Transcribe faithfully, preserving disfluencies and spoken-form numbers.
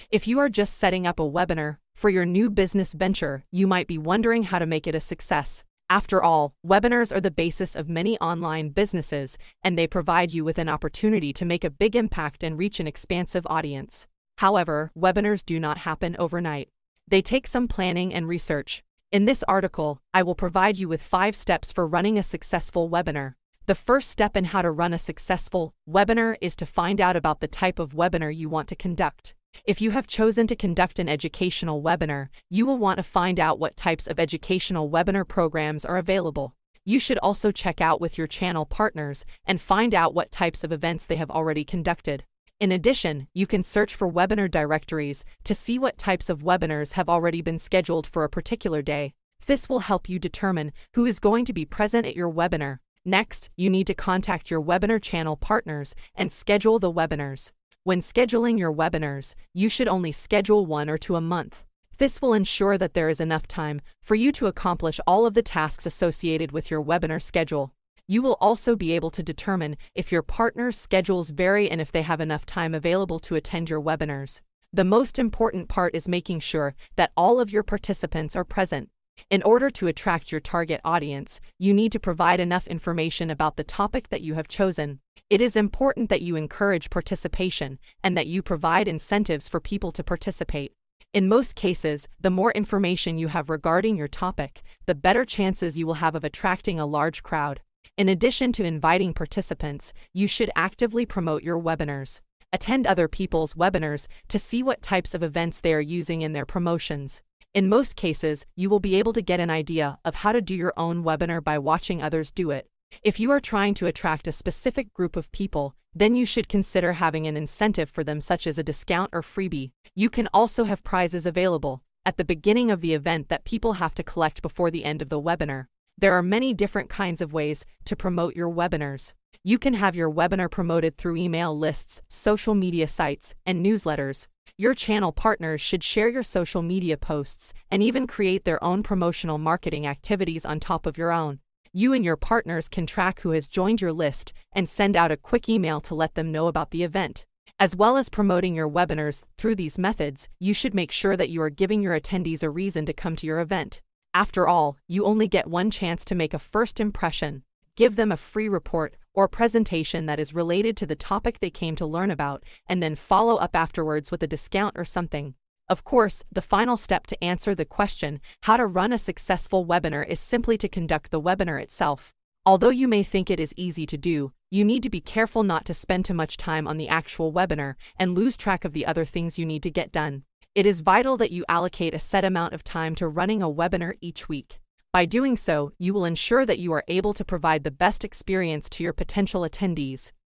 If you are just setting up a webinar for your new business venture, you might be wondering how to make it a success. After all, webinars are the basis of many online businesses, and they provide you with an opportunity to make a big impact and reach an expansive audience. However, webinars do not happen overnight. They take some planning and research. In this article, I will provide you with five steps for running a successful webinar. The first step in how to run a successful webinar is to find out about the type of webinar you want to conduct. If you have chosen to conduct an educational webinar, you will want to find out what types of educational webinar programs are available. You should also check out with your channel partners and find out what types of events they have already conducted. In addition, you can search for webinar directories to see what types of webinars have already been scheduled for a particular day. This will help you determine who is going to be present at your webinar. Next, you need to contact your webinar channel partners and schedule the webinars. When scheduling your webinars, you should only schedule one or two a month. This will ensure that there is enough time for you to accomplish all of the tasks associated with your webinar schedule. You will also be able to determine if your partners' schedules vary and if they have enough time available to attend your webinars. The most important part is making sure that all of your participants are present. In order to attract your target audience, you need to provide enough information about the topic that you have chosen. It is important that you encourage participation and that you provide incentives for people to participate. In most cases, the more information you have regarding your topic, the better chances you will have of attracting a large crowd. In addition to inviting participants, you should actively promote your webinars. Attend other people's webinars to see what types of events they are using in their promotions. In most cases, you will be able to get an idea of how to do your own webinar by watching others do it. If you are trying to attract a specific group of people, then you should consider having an incentive for them, such as a discount or freebie. You can also have prizes available at the beginning of the event that people have to collect before the end of the webinar. There are many different kinds of ways to promote your webinars. You can have your webinar promoted through email lists, social media sites, and newsletters. Your channel partners should share your social media posts and even create their own promotional marketing activities on top of your own. You and your partners can track who has joined your list and send out a quick email to let them know about the event. As well as promoting your webinars through these methods, you should make sure that you are giving your attendees a reason to come to your event. After all, you only get one chance to make a first impression. Give them a free report or presentation that is related to the topic they came to learn about, and then follow up afterwards with a discount or something. Of course, the final step to answer the question, how to run a successful webinar, is simply to conduct the webinar itself. Although you may think it is easy to do, you need to be careful not to spend too much time on the actual webinar and lose track of the other things you need to get done. It is vital that you allocate a set amount of time to running a webinar each week. By doing so, you will ensure that you are able to provide the best experience to your potential attendees.